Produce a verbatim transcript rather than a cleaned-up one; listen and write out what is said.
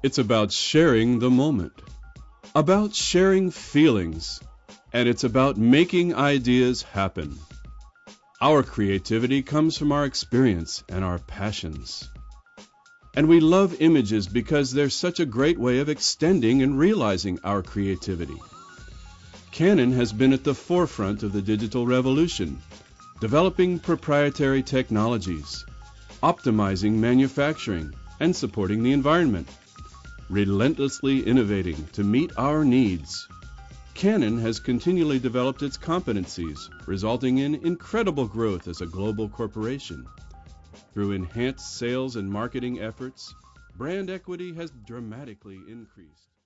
It's about sharing the moment, about sharing feelings, and it's about making ideas happen. Our creativity comes from our experience and our passions. And we love images because they're such a great way of extending and realizing our creativity. Canon has been at the forefront of the digital revolution, developing proprietary technologies, optimizing manufacturing, and supporting the environment, relentlessly innovating to meet our needs. Canon has continually developed its competencies, resulting in incredible growth as a global corporation. Through enhanced sales and marketing efforts, brand equity has dramatically increased.